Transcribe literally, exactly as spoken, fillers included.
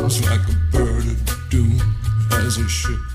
soars like a bird of doom as a ship